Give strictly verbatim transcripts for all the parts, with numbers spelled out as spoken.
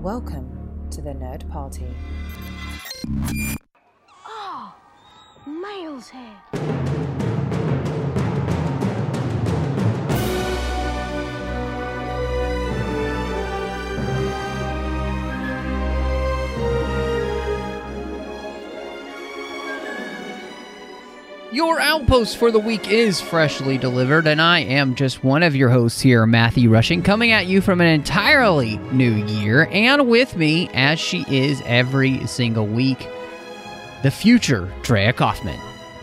Welcome to the Nerd Party. Oh, Miles here. Your Outpost for the week is freshly delivered, and I am just one of your hosts here, Matthew Rushing, coming at you from an entirely new year, and with me, as she is every single week, the future Drea Kaufman.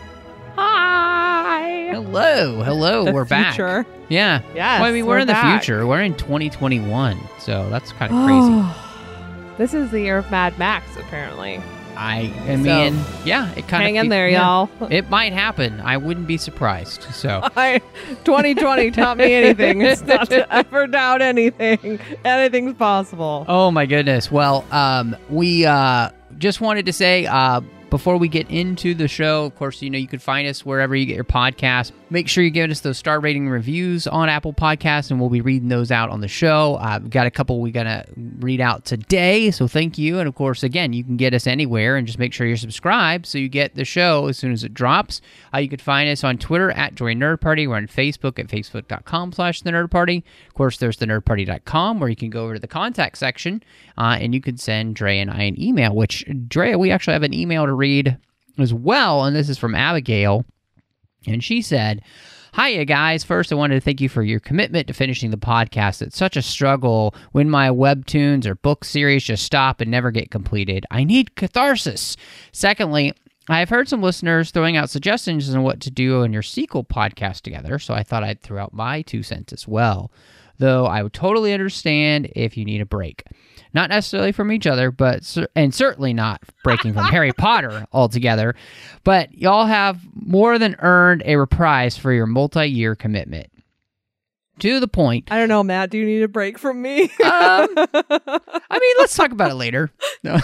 Hi! Hello, hello, The we're future. back. Yeah. Yes, well, I mean, we're, we're in the back. future. We're in twenty twenty-one, so that's kind of crazy. This is the year of Mad Max, apparently. I, I mean, yeah, it kind of... Hang in there, yeah, y'all. It might happen. I wouldn't be surprised, so... I, twenty twenty taught me anything. It's not to ever doubt anything. Anything's possible. Oh my goodness. Well, um, we uh, just wanted to say, uh, before we get into the show, of course, you know, you can find us wherever you get your podcasts. Make sure you give us those star rating reviews on Apple Podcasts, and we'll be reading those out on the show. Uh, we've got a couple we're going to read out today, so thank you. And of course, again, you can get us anywhere, and just make sure you're subscribed so you get the show as soon as it drops. Uh, you can find us on Twitter at Join Nerd Party. We're on Facebook at facebook.com slash The Nerd Party. Of course, there's the nerd party dot com, where you can go over to the contact section, uh, and you can send Dre and I an email, which, Dre, we actually have an email to read as well, and this is from Abigail, and she said, "Hiya guys, first I wanted to thank you for your commitment to finishing the podcast. It's such a struggle when my webtoons or book series just stop and never get completed. I need catharsis. Secondly, I've heard some listeners throwing out suggestions on what to do on your sequel podcast together, so I thought I'd throw out my two cents as well, though I would totally understand if you need a break. Not necessarily from each other, but and certainly not breaking from Harry Potter altogether, but y'all have more than earned a reprise for your multi-year commitment. To the point." I don't know, Matt. Do you need a break from me? um, I mean, let's talk about it later. No.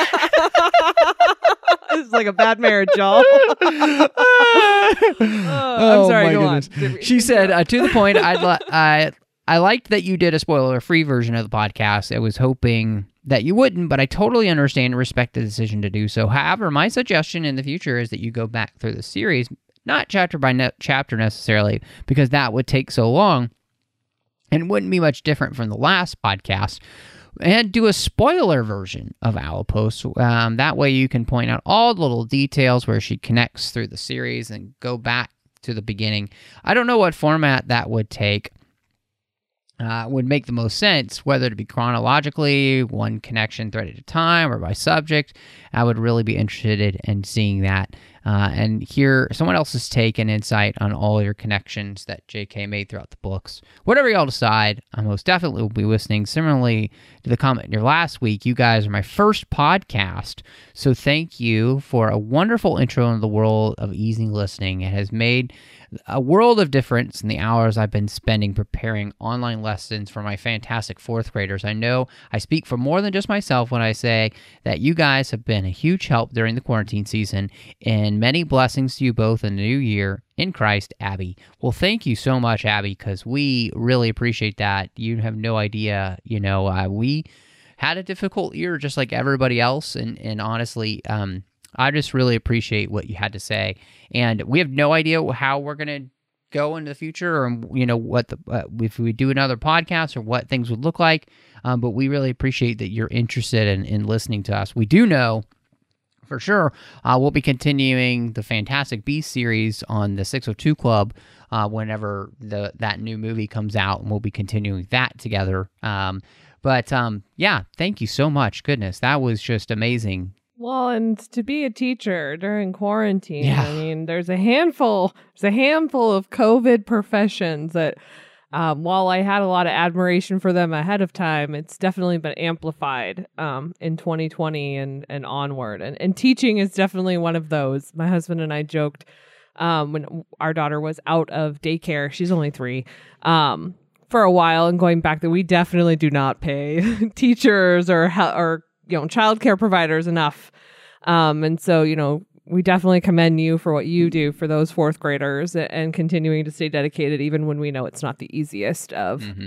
This is like a bad marriage, y'all. oh, I'm sorry, my go goodness. on. She said, uh, to the point, I'd li- I, I liked that you did a spoiler-free version of the podcast. I was hoping that you wouldn't, but I totally understand and respect the decision to do so. However, my suggestion in the future is that you go back through the series, not chapter by ne- chapter necessarily, because that would take so long and wouldn't be much different from the last podcast, and do a spoiler version of Outpost. Um, that way you can point out all the little details where she connects through the series and go back to the beginning. I don't know what format that would take. Uh, would make the most sense, whether to be chronologically, one connection thread at a time, or by subject. I would really be interested in seeing that uh, and hear someone else's take and insight on all your connections that J K made throughout the books. Whatever y'all decide, I most definitely will be listening. Similarly to the comment in your last week, you guys are my first podcast, so thank you for a wonderful intro into the world of easy listening. It has made a world of difference in the hours I've been spending preparing online lessons for my fantastic fourth graders. I know I speak for more than just myself when I say that you guys have been a huge help during the quarantine season, and many blessings to you both in the new year in Christ, Abby." Well, thank you so much, Abby, because we really appreciate that. You have no idea, you know, uh, we had a difficult year just like everybody else, and, and honestly, um, I just really appreciate what you had to say, and we have no idea how we're going to go into the future, or, you know, what the uh, if we do another podcast or what things would look like, um, but we really appreciate that you're interested in, in listening to us. We do know for sure uh, we'll be continuing the Fantastic Beasts series on the six oh two Club uh, whenever the that new movie comes out, and we'll be continuing that together. Um, but um, yeah, thank you so much. Goodness, that was just amazing. Well, and to be a teacher during quarantine, Yeah. I mean, there's a handful, there's a handful of COVID professions that, um, while I had a lot of admiration for them ahead of time, it's definitely been amplified um, in twenty twenty and, and onward. And, and teaching is definitely one of those. My husband and I joked um, when our daughter was out of daycare, she's only three, um, for a while, and going back that we definitely do not pay teachers or he- or you know, childcare providers enough. Um, and so, you know, we definitely commend you for what you do for those fourth graders and continuing to stay dedicated, even when we know it's not the easiest of, Mm-hmm.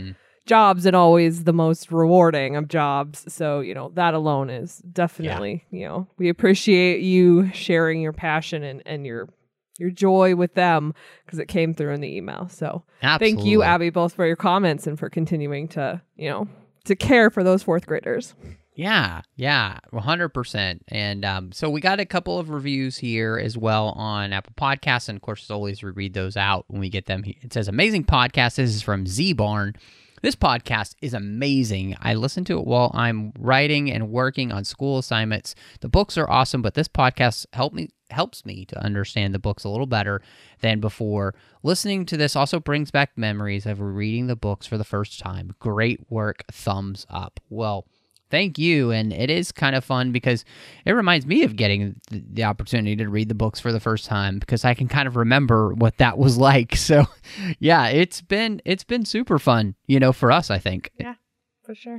jobs and always the most rewarding of jobs. So, you know, that alone is definitely, yeah. you know, we appreciate you sharing your passion and, and your your joy with them because it came through in the email. So Absolutely. Thank you, Abby, both for your comments and for continuing to, you know, to care for those fourth graders. Yeah, yeah, one hundred percent. And um, so we got a couple of reviews here as well on Apple Podcasts. And of course, as always, we read those out when we get them. It says, amazing podcast. This is from Z-Barn. This podcast is amazing. I listen to it while I'm writing and working on school assignments. The books are awesome, but this podcast help me helps me to understand the books a little better than before. Listening to this also brings back memories of reading the books for the first time. Great work. Thumbs up. Well, thank you. And it is kind of fun because it reminds me of getting the opportunity to read the books for the first time because I can kind of remember what that was like. So yeah, it's been, it's been super fun, you know, for us, I think. Yeah, for sure.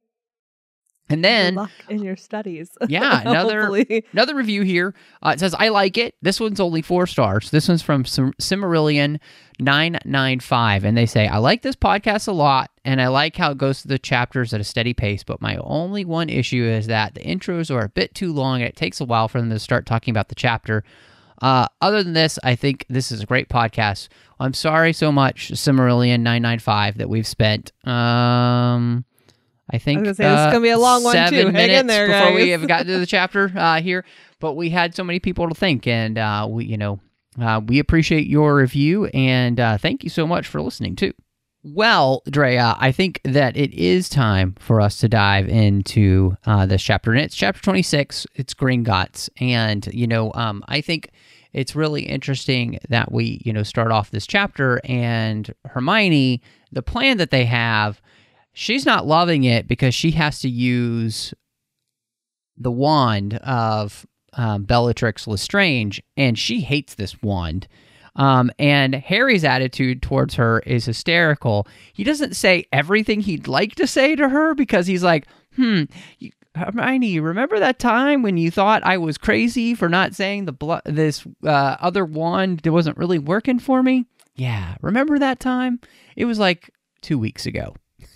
And then, good luck in your studies. Yeah, another another review here. Uh, it says, I like it. This one's only four stars. This one's from Sim- Cimmerillion nine nine five. And they say, I like this podcast a lot, and I like how it goes through the chapters at a steady pace, but my only one issue is that the intros are a bit too long, and it takes a while for them to start talking about the chapter. Uh, other than this, I think this is a great podcast. I'm sorry so much, Cimmerillion nine nine five, that we've spent... Um, I think I was gonna say, uh, this is gonna be a long one seven too. Hang minutes in there, before guys. we have gotten to the chapter uh, here, but we had so many people to thank, and uh, we, you know, uh, we appreciate your review, and uh, thank you so much for listening too. Well, Drea, I think that it is time for us to dive into uh, this chapter, and it's chapter twenty-six. It's Gringotts, and you know, um, I think it's really interesting that we, you know, start off this chapter, and Hermione, the plan that they have. She's not loving it because she has to use the wand of um, Bellatrix Lestrange, and she hates this wand. Um, and Harry's attitude towards her is hysterical. He doesn't say everything he'd like to say to her because he's like, hmm, you, Hermione, remember that time when you thought I was crazy for not saying the blo- this uh, other wand that wasn't really working for me? Yeah, remember that time? It was like two weeks ago.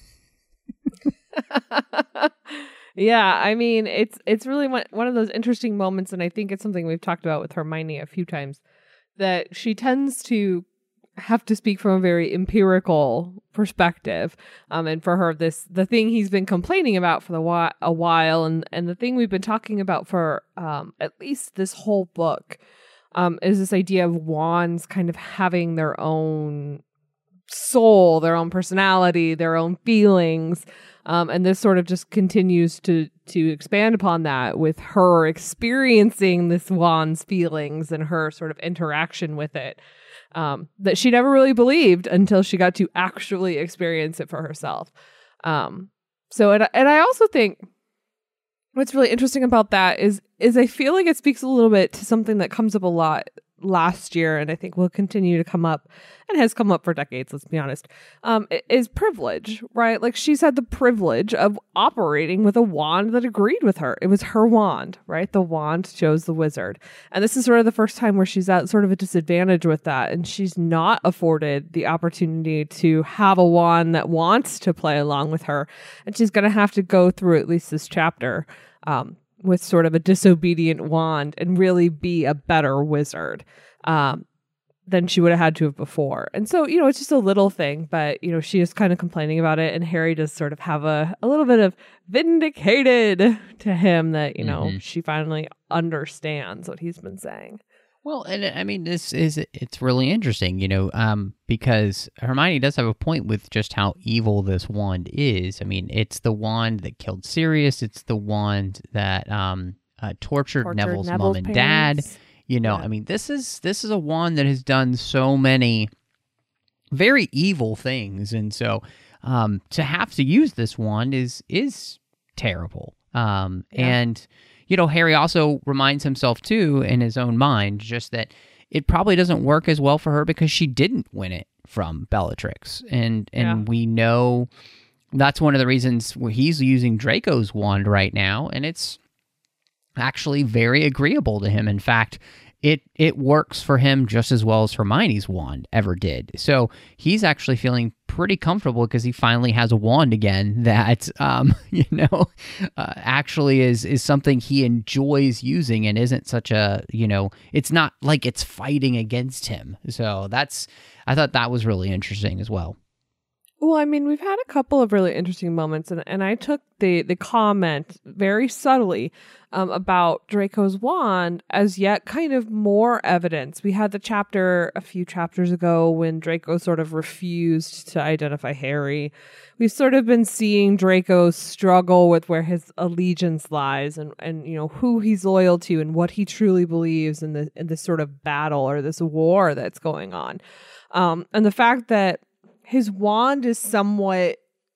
Yeah, I mean, it's it's really one, one of those interesting moments, and I think it's something we've talked about with Hermione a few times, that she tends to have to speak from a very empirical perspective. Um, and for her, this the thing he's been complaining about for the whi- a while, and, and the thing we've been talking about for um, at least this whole book, um, is this idea of wands kind of having their own soul, their own personality, their own feelings. Um, and this sort of just continues to to expand upon that with her experiencing this wand's feelings and her sort of interaction with it, um, that she never really believed until she got to actually experience it for herself. Um, so, and, and I also think what's really interesting about that is is I feel like it speaks a little bit to something that comes up a lot last year, and I think will continue to come up and has come up for decades, let's be honest, um, is privilege, right? Like she's had the privilege of operating with a wand that agreed with her. It was her wand, right? The wand chose the wizard. And this is sort of the first time where she's at sort of a disadvantage with that. And she's not afforded the opportunity to have a wand that wants to play along with her. And she's going to have to go through at least this chapter, um, with sort of a disobedient wand and really be a better wizard um, than she would have had to have before. And so, you know, it's just a little thing, but, you know, she is kind of complaining about it. And Harry does sort of have a, a little bit of vindicated to him that, you know, mm-hmm. she finally understands what he's been saying. Well, and I mean, this is, it's really interesting, you know, um, because Hermione does have a point with just how evil this wand is. I mean, it's the wand that killed Sirius. It's the wand that um, uh, tortured, tortured Neville's, Neville's mom and parents. dad. You know, yeah. I mean, this is this is a wand that has done so many very evil things. And so um, to have to use this wand is is terrible. Um, yeah. And... You know, Harry also reminds himself, too, in his own mind, just that it probably doesn't work as well for her because she didn't win it from Bellatrix. And and yeah. we know that's one of the reasons where he's using Draco's wand right now, and it's actually very agreeable to him. In fact, it it works for him just as well as Hermione's wand ever did. So he's actually feeling pretty comfortable because he finally has a wand again that, um, you know, uh, actually is is something he enjoys using and isn't such a, you know, it's not like it's fighting against him. So that's, I thought that was really interesting as well. Well, I mean, we've had a couple of really interesting moments, and, and I took the, the comment very subtly um, about Draco's wand as yet kind of more evidence. We had the chapter a few chapters ago when Draco sort of refused to identify Harry. We've sort of been seeing Draco struggle with where his allegiance lies and, and you know, who he's loyal to and what he truly believes in, the, in this sort of battle or this war that's going on. Um, and the fact that his wand is somewhat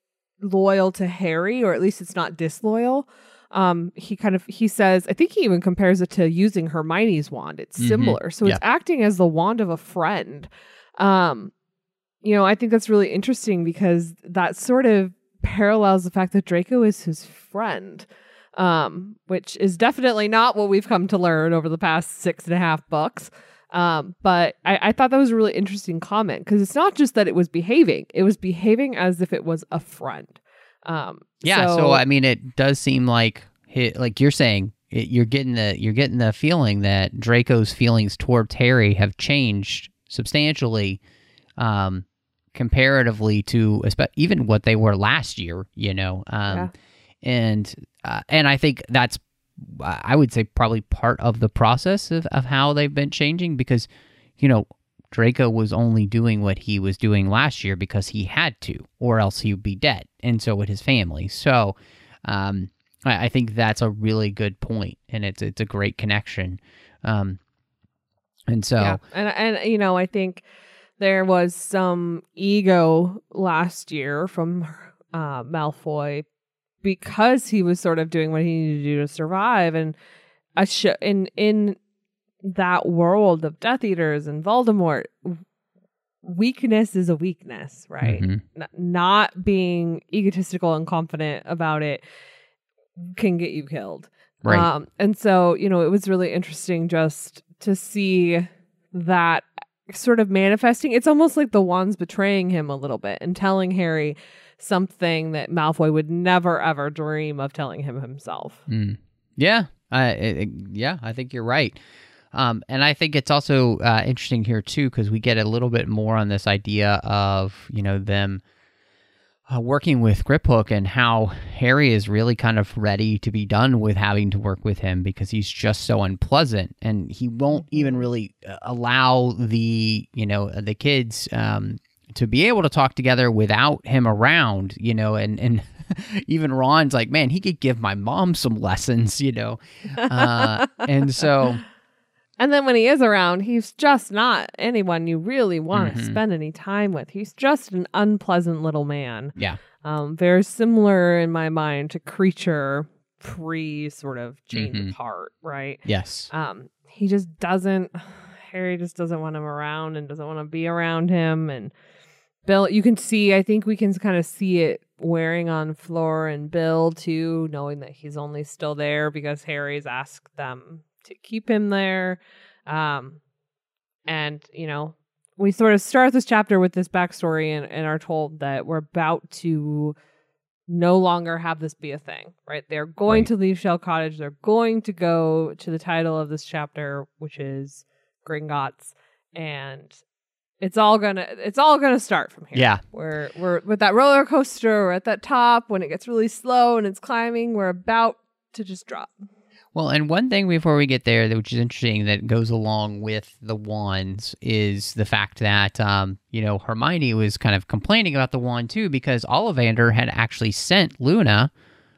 loyal to Harry, or at least it's not disloyal. Um, he kind of, he says, I think he even compares it to using Hermione's wand. It's Mm-hmm. similar. So Yeah. it's acting as the wand of a friend. Um, you know, I think that's really interesting because that sort of parallels the fact that Draco is his friend, um, which is definitely not what we've come to learn over the past six and a half books. Um, but I, I thought that was a really interesting comment because it's not just that it was behaving, it was behaving as if it was a friend. Um, Yeah, so, so I mean, it does seem like, he, like you're saying, it, you're getting the you're getting the feeling that Draco's feelings towards Harry have changed substantially, um, comparatively to espe- even what they were last year. You know, um, Yeah. and uh, and I think that's, I would say, probably part of the process of, of how they've been changing because, you know, Draco was only doing what he was doing last year because he had to, or else he would be dead, and so would his family. So um, I, I think that's a really good point, and it's it's a great connection. Um, and so, yeah. and and you know, I think there was some ego last year from uh, Malfoy because he was sort of doing what he needed to do to survive, and a sh- in in that world of Death Eaters and Voldemort, weakness is a weakness, right? Mhm. N- not being egotistical and confident about it can get you killed. Right. Um, and so, you know, it was really interesting just to see that sort of manifesting. It's almost like the wand's betraying him a little bit and telling Harry something that Malfoy would never, ever dream of telling him himself. Mm. Yeah, I, I, yeah, I think you're right. Um, and I think it's also uh, interesting here, too, because we get a little bit more on this idea of, you know, them uh, working with Griphook and how Harry is really kind of ready to be done with having to work with him because he's just so unpleasant and he won't even really uh, allow the, you know, the kids um, to be able to talk together without him around, you know, and, and even Ron's like, man, he could give my mom some lessons, you know. Uh, and so... And then when he is around, he's just not anyone you really want to Mhm. spend any time with. He's just an unpleasant little man. Yeah. Um, very similar in my mind to Creature pre sort of change Mhm. of heart, right? Yes. Um, he just doesn't, Harry just doesn't want him around and doesn't want to be around him. And Bill, you can see, I think we can kind of see it wearing on Fleur and Bill too, knowing that he's only still there because Harry's asked them to keep him there. Um, and, you know, we sort of start this chapter with this backstory and, and are told that we're about to no longer have this be a thing, right? They're going Right. to leave Shell Cottage. They're going to go to the title of this chapter, which is Gringotts. And it's all gonna it's all gonna start from here. Yeah. We're we're with that roller coaster, we're at that top when it gets really slow and it's climbing, we're about to just drop. Well, and one thing before we get there, that which is interesting, that goes along with the wands, is the fact that, um, you know, Hermione was kind of complaining about the wand, too, because Ollivander had actually sent Luna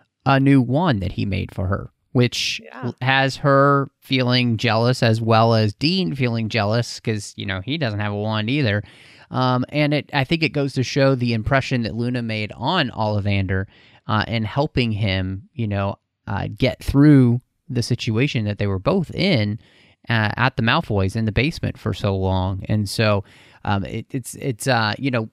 a new wand that he made for her, which Yeah. has her feeling jealous as well as Dean feeling jealous, because, you know, he doesn't have a wand either. Um, and it, I think it goes to show the impression that Luna made on Ollivander uh, and helping him, you know, uh, get through the situation that they were both in uh, at the Malfoys in the basement for so long. And so um, it, it's, it's uh, you know,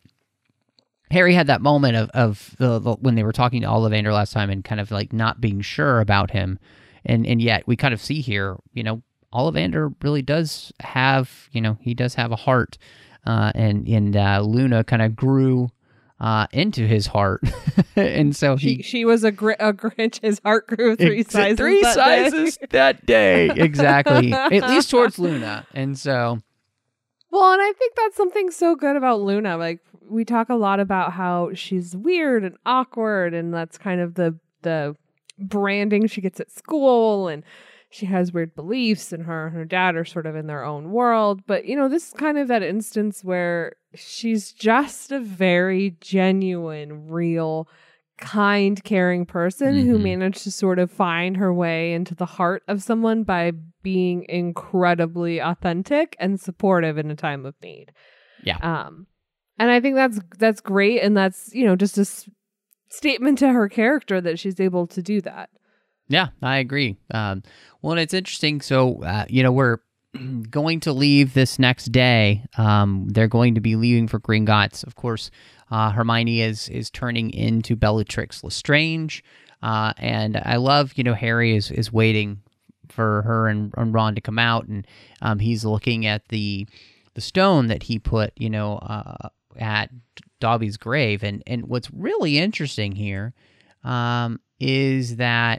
Harry had that moment of, of the, the when they were talking to Ollivander last time and kind of like not being sure about him. And, and yet we kind of see here, you know, Ollivander really does have, you know, he does have a heart. Uh, and and uh, Luna kind of grew uh, into his heart. And so he She, she was a, gr- a Grinch. His heart grew three Ex- sizes. Three that sizes day. that day. Exactly. At least towards Luna. And so, Well, and I think that's something so good about Luna. Like, we talk a lot about how she's weird and awkward, and that's kind of the the branding she gets at school, and she has weird beliefs, and her and her dad are sort of in their own world. But, you know, this is kind of that instance where she's just a very genuine, real, kind, caring person who Mhm. managed to sort of find her way into the heart of someone by being incredibly authentic and supportive in a time of need. Yeah. Um, and I think that's that's great, and that's, you know, just a s- statement to her character that she's able to do that. yeah, I agree. Um, well, and it's interesting. So, uh, you know, we're going to leave this next day. Um, they're going to be leaving for Gringotts. Of course, uh, Hermione is is turning into Bellatrix Lestrange. Uh, and I love, you know, Harry is, is waiting for her and, and Ron to come out, and um, he's looking at the the stone that he put, you know, uh, at Dobby's grave. And, and what's really interesting here um, is that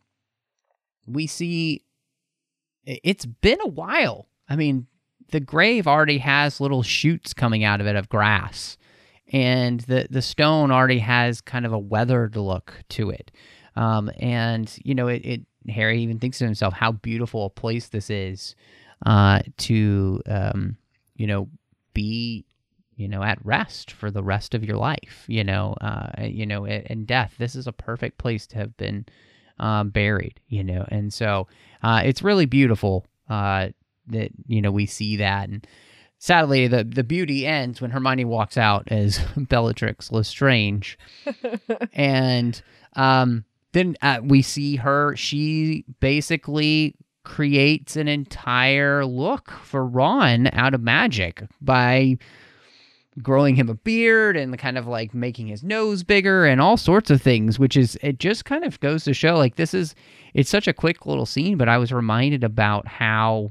we see it's been a while. I mean, the grave already has little shoots coming out of it of grass, and the, the stone already has kind of a weathered look to it. Um, and, you know, it, it Harry even thinks to himself how beautiful a place this is uh, to, um, you know, be, you know, at rest for the rest of your life, you know, uh, you know, and death. This is a perfect place to have been um, buried, you know, and so uh, it's really beautiful uh, that, you know, we see that. And sadly, the, the beauty ends when Hermione walks out as Bellatrix Lestrange. And um, then uh, we see her, she basically creates an entire look for Ron out of magic by growing him a beard and kind of like making his nose bigger and all sorts of things, which is, it just kind of goes to show like this is, it's such a quick little scene, but I was reminded about how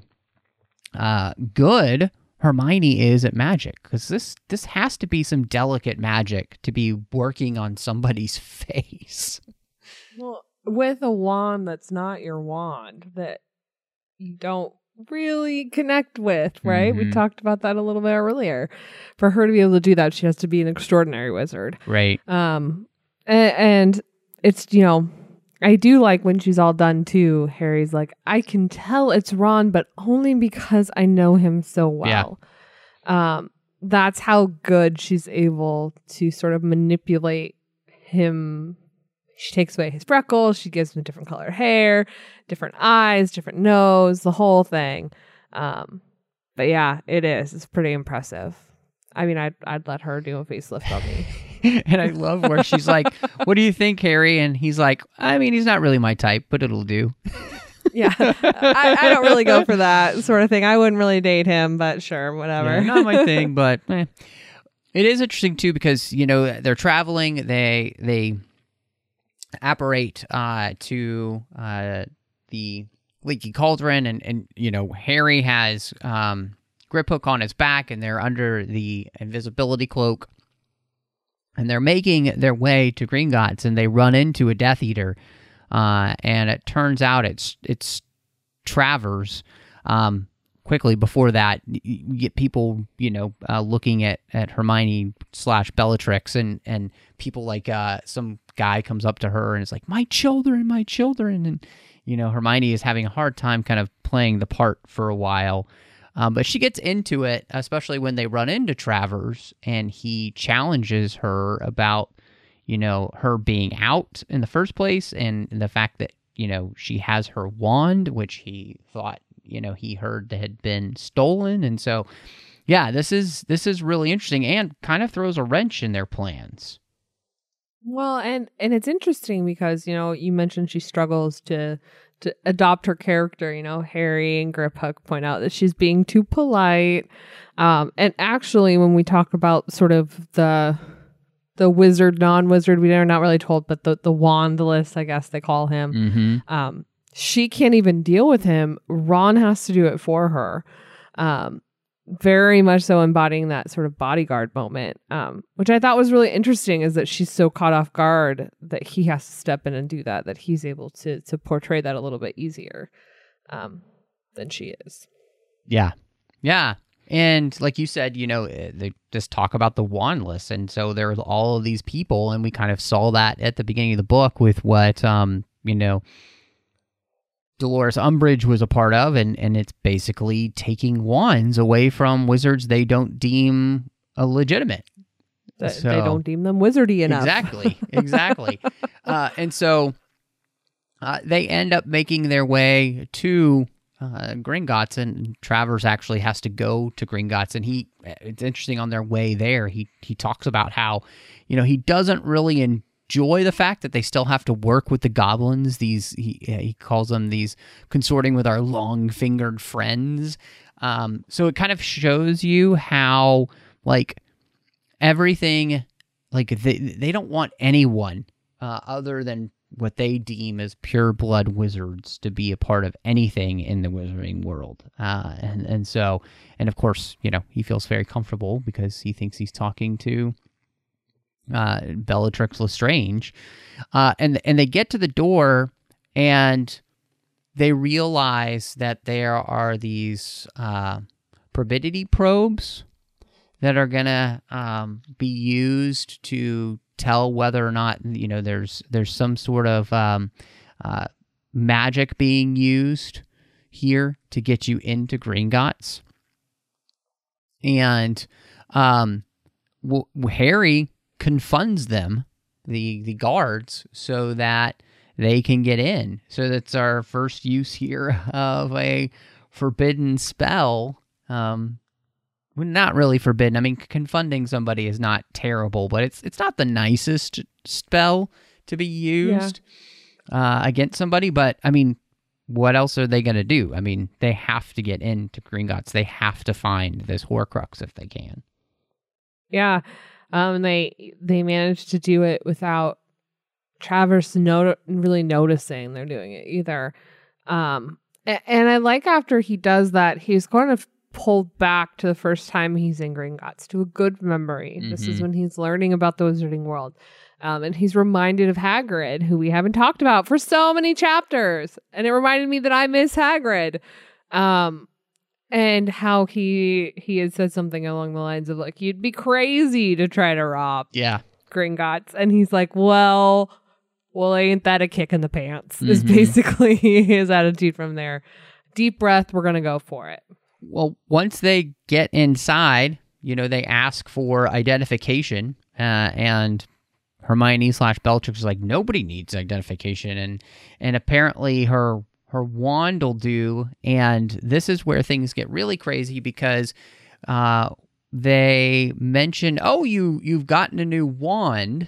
uh, good Hermione is at magic, because this, this has to be some delicate magic to be working on somebody's face. Well, with a wand that's not your wand, that you don't really connect with, right? We Mhm. talked about that a little bit earlier. For her to be able to do that, she has to be an extraordinary wizard. Right. Um, and, and it's, you know, I do like when she's all done too, Harry's like, I can tell it's Ron, but only because I know him so well. Um, that's how good she's able to sort of manipulate him. She takes away his freckles. She gives him different colored hair, different eyes, different nose, the whole thing. Um, but yeah, it is. It's pretty impressive. I mean, I'd I'd let her do a facelift on me. And I love where she's like, what do you think, Harry? And he's like, I mean, he's not really my type, but it'll do. Yeah, I, I don't really go for that sort of thing. I wouldn't really date him, but sure, whatever. Yeah, not my thing, but eh. It is interesting too because, you know, they're traveling. They they apparate uh, to uh, the Leaky Cauldron, and, and you know, Harry has um, Griphook on his back, and they're under the invisibility cloak, and they're making their way to Gringotts, and they run into a Death Eater, uh, and it turns out it's it's Travers. Um, quickly before that, you get people, you know, uh, looking at, at Hermione slash Bellatrix, and, and people like uh, some guy comes up to her and is like, my children, my children. And, you know, Hermione is having a hard time kind of playing the part for a while. Um, but she gets into it, especially when they run into Travers, and he challenges her about, you know, her being out in the first place, and, and the fact that, you know, she has her wand, which he thought, you know, he heard that had been stolen. And so, yeah, this is this is really interesting and kind of throws a wrench in their plans. Well, and and it's interesting because, you know, you mentioned she struggles to to adopt her character. You know, Harry and Griphook point out that she's being too polite. Um, and actually, when we talk about sort of the the wizard, non-wizard, we are not really told, but the the wandless, I guess they call him. Mm-hmm. Um, she can't even deal with him. Ron has to do it for her. Um, very much so embodying that sort of bodyguard moment, um, which I thought was really interesting, is that she's so caught off guard that he has to step in and do that, that he's able to to portray that a little bit easier um, than she is. Yeah. Yeah. And like you said, you know, they just talk about the wandless. And so there's all of these people, and we kind of saw that at the beginning of the book with what, um, you know, Dolores Umbridge was a part of, and, and it's basically taking wands away from wizards they don't deem a legitimate. That So- they don't deem them wizardy enough. Exactly, exactly. uh, and so uh, they end up making their way to uh, Gringotts, and Travers actually has to go to Gringotts, and he, it's interesting, on their way there, he, he talks about how, you know, he doesn't really enjoy the fact that they still have to work with the goblins. These, he, he calls them these consorting with our long-fingered friends. Um, so it kind of shows you how, like, everything, like, they, they don't want anyone uh, other than what they deem as pure blood wizards to be a part of anything in the wizarding world. Uh, and, and so, and of course, you know, he feels very comfortable because he thinks he's talking to uh, Bellatrix Lestrange. Uh, and, and they get to the door, and they realize that there are these uh, probidity probes that are going to um, be used to tell whether or not, you know, there's there's some sort of um, uh, magic being used here to get you into Gringotts. And um, w- Harry confunds them, the the guards, so that they can get in. So that's our first use here of a forbidden spell. Um, well, not really forbidden. I mean, confunding somebody is not terrible, but it's it's not the nicest spell to be used uh, against somebody. But, I mean, what else are they going to do? I mean, they have to get into Gringotts. They have to find this Horcrux if they can. Yeah. Um, they they managed to do it without Travers not really noticing they're doing it either. Um, and, and I like after he does that, he's kind of pulled back to the first time he's in Gringotts, to a good memory. Mm-hmm. This is when he's learning about the wizarding world. Um, and he's reminded of Hagrid, who we haven't talked about for so many chapters. And it reminded me that I miss Hagrid. Um, and how he he had said something along the lines of, like, you'd be crazy to try to rob yeah. Gringotts. And he's like, well, well, ain't that a kick in the pants? Mm-hmm. Is basically his attitude from there. Deep breath, we're going to go for it. Well, once they get inside, you know, they ask for identification, uh, and Hermione slash Bellatrix is like, nobody needs identification, and and apparently her her wand will do, and this is where things get really crazy because uh, they mention, oh, you you've gotten a new wand,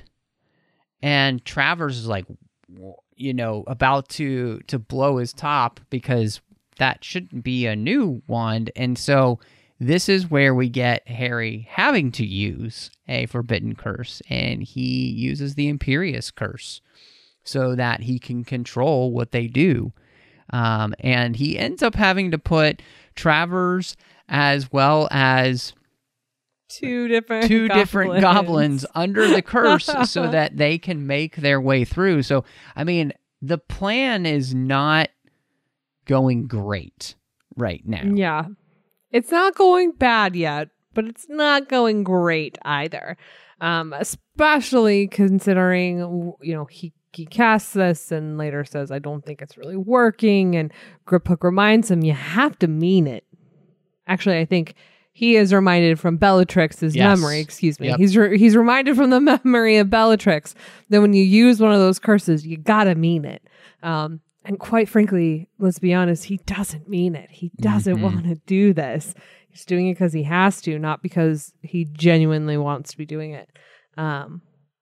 and Travers is like, you know, about to to blow his top because that shouldn't be a new wand. And so this is where we get Harry having to use a forbidden curse, and he uses the Imperious Curse so that he can control what they do. Um, and he ends up having to put Travers as well as two different two goblins. different goblins under the curse so that they can make their way through. So, I mean, the plan is not going great right now. Yeah. It's not going bad yet, but it's not going great either. Um, especially considering, you know, he, he casts this and later says, I don't think it's really working. And Griphook reminds him, you have to mean it. Actually, I think he is reminded from Bellatrix's yes. memory, excuse me. Yep. He's re- he's reminded from the memory of Bellatrix that when you use one of those curses, you gotta mean it. Um, And quite frankly, let's be honest, he doesn't mean it. He doesn't mm-hmm. want to do this. He's doing it because he has to, not because he genuinely wants to be doing it. Um,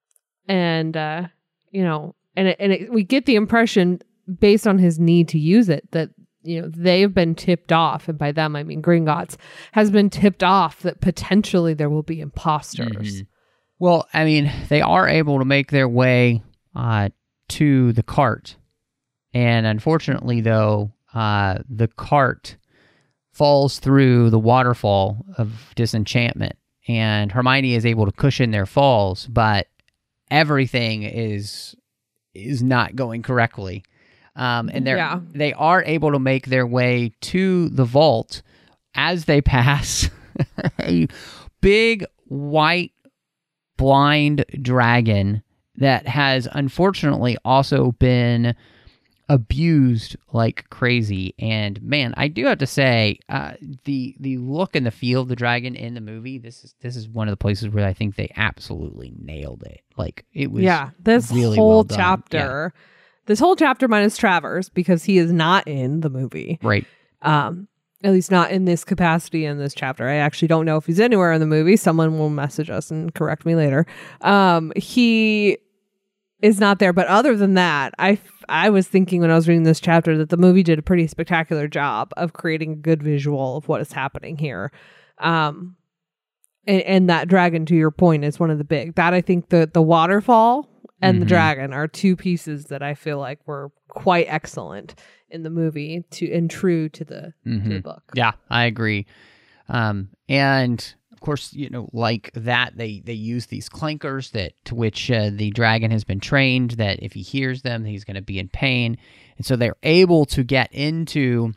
and, uh, you know, and, it, and it, we get the impression based on his need to use it that, you know, they've been tipped off. And by them, I mean Gringotts has been tipped off that potentially there will be imposters. Mm-hmm. Well, I mean, they are able to make their way uh, to the cart. And unfortunately, though, uh, the cart falls through the waterfall of disenchantment, and Hermione is able to cushion their falls, but everything is is not going correctly. Um, and they're Yeah. they are able to make their way to the vault as they pass a big white blind dragon that has unfortunately also been abused like crazy. And man, I do have to say, uh, the the look and the feel of the dragon in the movie, this is this is one of the places where I think they absolutely nailed it. Like it was Yeah, this really whole well done. chapter, this whole chapter minus Travers, because he is not in the movie. Yeah, right. Um, at least not in this capacity in this chapter. I actually don't know if he's anywhere in the movie. Someone will message us and correct me later. Um, he is not there. But other than that, I, I was thinking when I was reading this chapter that the movie did a pretty spectacular job of creating a good visual of what is happening here. Um, and, and that dragon, to your point, is one of the big, that I think the, the waterfall and the Mhm. dragon are two pieces that I feel like were quite excellent in the movie to and true to the, to the Mhm. book. Yeah, I agree. Um, and of course, you know, like that, they they use these clankers that to which uh, the dragon has been trained that if he hears them, he's going to be in pain, and so they're able to get into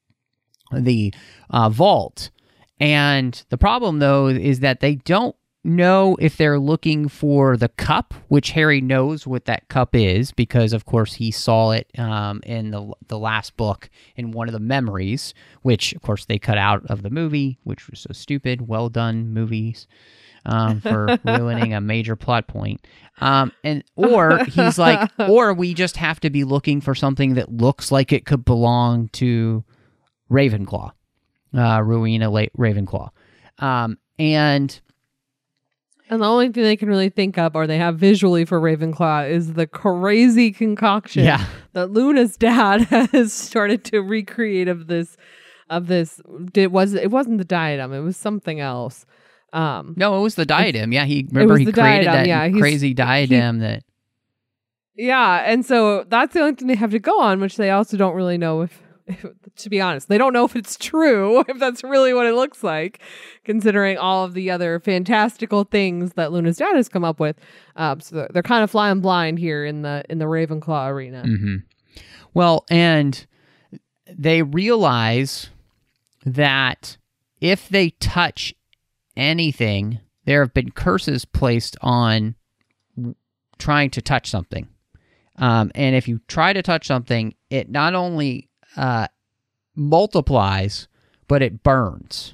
the uh, vault. And the problem, though, is that they don't know if they're looking for the cup, which Harry knows what that cup is because, of course, he saw it um, in the the last book in one of the memories, which, of course, they cut out of the movie, which was so stupid. Well done, movies, um, for ruining a major plot point. Um, and or he's like, or we just have to be looking for something that looks like it could belong to Ravenclaw, uh, Rowena La- Ravenclaw, um, and. And the only thing they can really think of or they have visually for Ravenclaw is the crazy concoction Yeah. that Luna's dad has started to recreate of this of this it was it wasn't the diadem, it was something else. Um No, it was the diadem. Yeah, he remember was he the created diadem, that yeah, he's- crazy diadem that. Yeah, and so that's the only thing they have to go on, which they also don't really know if, if to be honest, they don't know if it's true, if that's really what it looks like, considering all of the other fantastical things that Luna's dad has come up with. Um, so they're, they're kind of flying blind here in the in the Ravenclaw arena. hmm Well, and they realize that if they touch anything, there have been curses placed on trying to touch something. Um, and if you try to touch something, it not only uh, multiplies, but it burns.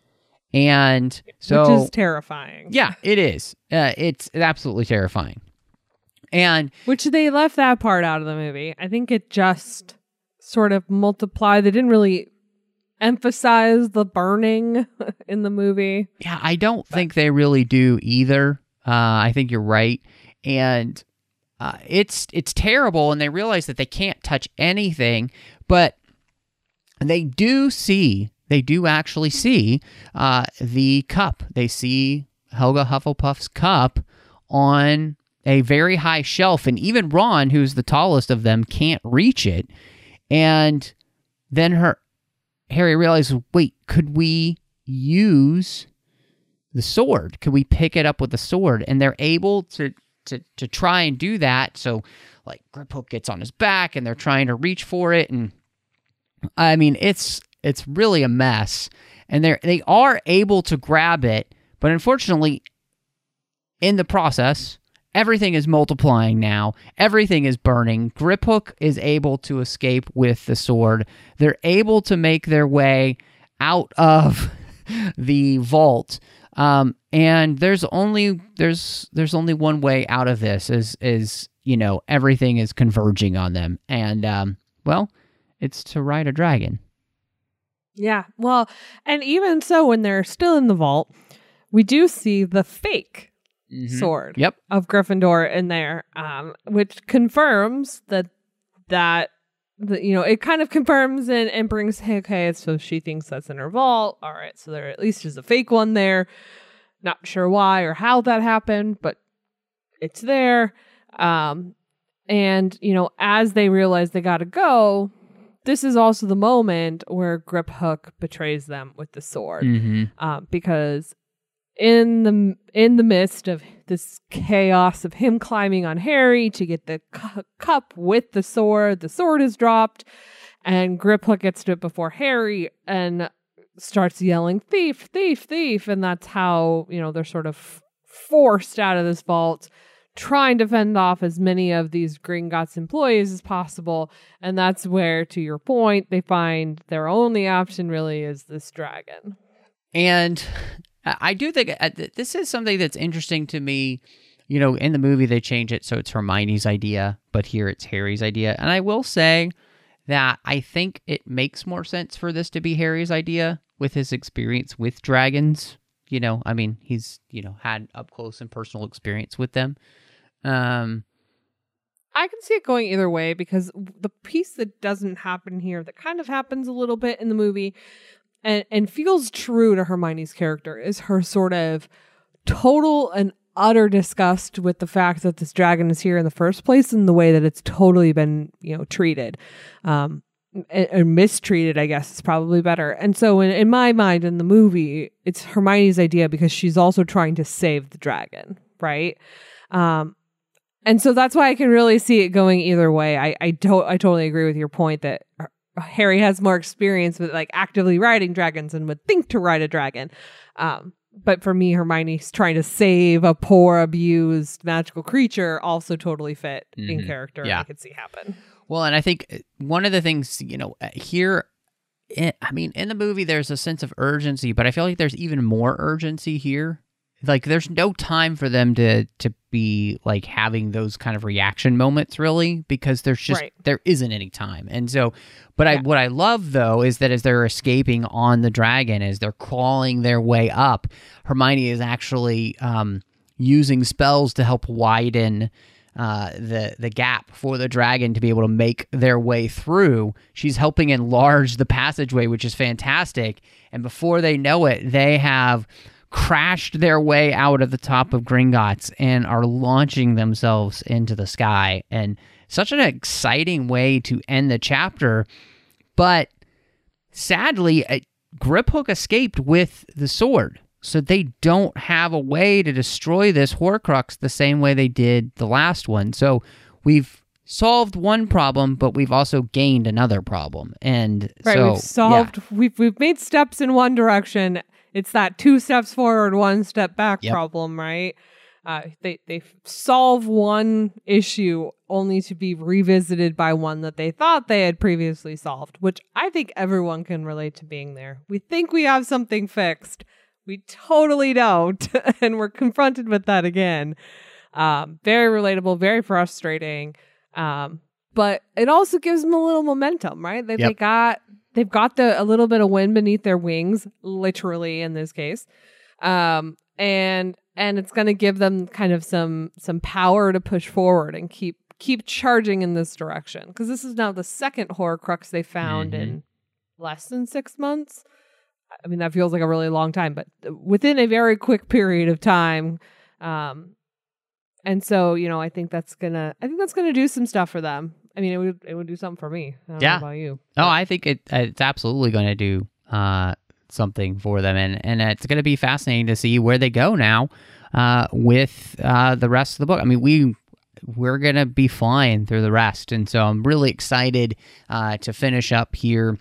And so, which is terrifying. yeah, it is. Uh, it's absolutely terrifying. And Which they left that part out of the movie. I think it just sort of multiplied. They didn't really emphasize the burning in the movie. yeah, I don't think they really do either. Uh, I think you're right. And uh, it's it's terrible, and they realize that they can't touch anything, but they do see, they do actually see uh, the cup. They see Helga Hufflepuff's cup on a very high shelf, and even Ron, who's the tallest of them, can't reach it. And then her Harry realizes, wait, could we use the sword? Could we pick it up with the sword? And they're able to to to try and do that. So, like, Griphook gets on his back, and they're trying to reach for it, and I mean, it's it's really a mess. And they they are able to grab it, but unfortunately, in the process, everything is multiplying now. Everything is burning. Griphook is able to escape with the sword. They're able to make their way out of the vault. Um, and there's only there's there's only one way out of this is is you know everything is converging on them, and um, well, it's to ride a dragon. Yeah. Well, and even so, when they're still in the vault, we do see the fake Mhm. sword Yep. of Gryffindor in there, um, which confirms that that the, you know it kind of confirms and, and brings hey, okay, so she thinks that's in her vault. All right, so there at least is a fake one there. Not sure why or how that happened, but it's there. Um, and you know, as they realize they got to go, this is also the moment where Griphook betrays them with the sword, Mm-hmm. uh, because in the in the midst of this chaos of him climbing on Harry to get the cu- cup with the sword, the sword is dropped, and Griphook gets to it before Harry and starts yelling, "Thief, thief, thief!" And that's how, you know, they're sort of forced out of this vault, trying to fend off as many of these Gringotts employees as possible. And that's where, to your point, they find their only option really is this dragon. And I do think uh, th- this is something that's interesting to me. You know, in the movie, they change it so it's Hermione's idea, but here it's Harry's idea. And I will say that I think it makes more sense for this to be Harry's idea with his experience with dragons. You know, I mean, he's, you know, had up close and personal experience with them. Um, I can see it going either way, because the piece that doesn't happen here, that kind of happens a little bit in the movie and, and feels true to Hermione's character, is her sort of total and utter disgust with the fact that this dragon is here in the first place and the way that it's totally been, you know, treated. Um, and, and mistreated, I guess, is probably better. And so in, in my mind, in the movie, it's Hermione's idea because she's also trying to save the dragon, right? Um, and so that's why I can really see it going either way. I I, to- I totally agree with your point that Harry has more experience with like actively riding dragons and would think to ride a dragon. Um, but for me, Hermione's trying to save a poor, abused magical creature also totally fit Mhm. in character. Yeah. I could see happen. Well, and I think one of the things, you know, here, I mean, in the movie, there's a sense of urgency, but I feel like there's even more urgency here. Like, there's no time for them to to be, like, having those kind of reaction moments, really, because there's just, Right. there isn't any time. And so, but I Yeah. what I love, though, is that as they're escaping on the dragon, as they're crawling their way up, Hermione is actually um, using spells to help widen uh, the the gap for the dragon to be able to make their way through. She's helping enlarge the passageway, which is fantastic. And before they know it, they have crashed their way out of the top of Gringotts and are launching themselves into the sky. And such an exciting way to end the chapter. But sadly, uh, Griphook escaped with the sword. So they don't have a way to destroy this Horcrux the same way they did the last one. So we've solved one problem, but we've also gained another problem. And Right, so we've solved, we've, we've made steps in one direction. It's that two steps forward, one step back Yep. problem, right? Uh, they they solve one issue only to be revisited by one that they thought they had previously solved, which I think everyone can relate to being there. We think we have something fixed. We totally don't. And we're confronted with that again. Um, very relatable, very frustrating. Um, but it also gives them a little momentum, right? They, Yep. they got, they've got the, a little bit of wind beneath their wings, literally in this case. Um, and, and it's going to give them kind of some, some power to push forward and keep, keep charging in this direction. Cause this is now the second Horcrux they found Mhm. in less than six months. I mean, that feels like a really long time, but within a very quick period of time. Um, and so, you know, I think that's gonna, I think that's gonna do some stuff for them. I mean, it would, it would do something for me. I don't Yeah. know about you. Oh, I think it it's absolutely going to do uh, something for them, and and it's going to be fascinating to see where they go now uh, with uh, the rest of the book. I mean, we we're going to be flying through the rest, and so I'm really excited uh, to finish up here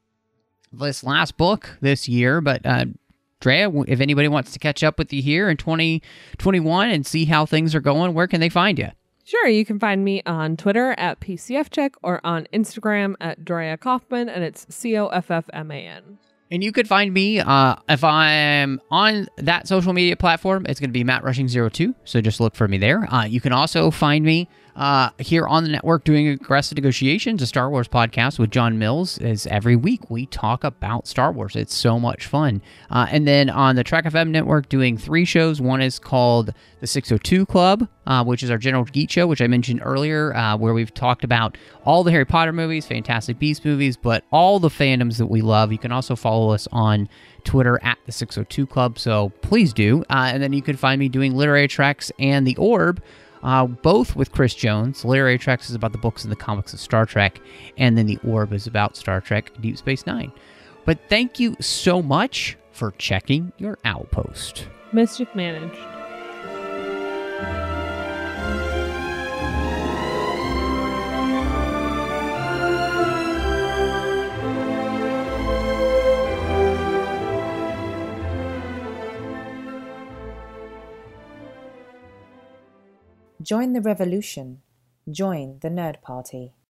this last book this year. But uh, Drea, if anybody wants to catch up with you here in twenty twenty-one and see how things are going, where can they find you? Sure, you can find me on Twitter at P C F Check or on Instagram at Drea Kaufman, and it's C O F F M A N. And you could find me uh, if I'm on that social media platform. It's going to be Matt Rushing zero two, so just look for me there. Uh, you can also find me uh, here on the network doing Aggressive Negotiations, a Star Wars podcast with John Mills. Is every week we talk about Star Wars. It's so much fun. Uh, and then on the Trek F M network doing three shows. One is called the six oh two Club, uh, which is our General Geek show, which I mentioned earlier, uh, where we've talked about all the Harry Potter movies, Fantastic Beasts movies, but all the fandoms that we love. You can also follow us on Twitter at the six oh two Club, so please do. Uh, and then you can find me doing Literary Treks and The Orb uh, both with Chris Jones. Larry Trex is about the books and the comics of Star Trek, and then The Orb is about Star Trek Deep Space Nine. But thank you so much for checking your Outpost. Mischief managed. Join the revolution. Join the Nerd Party.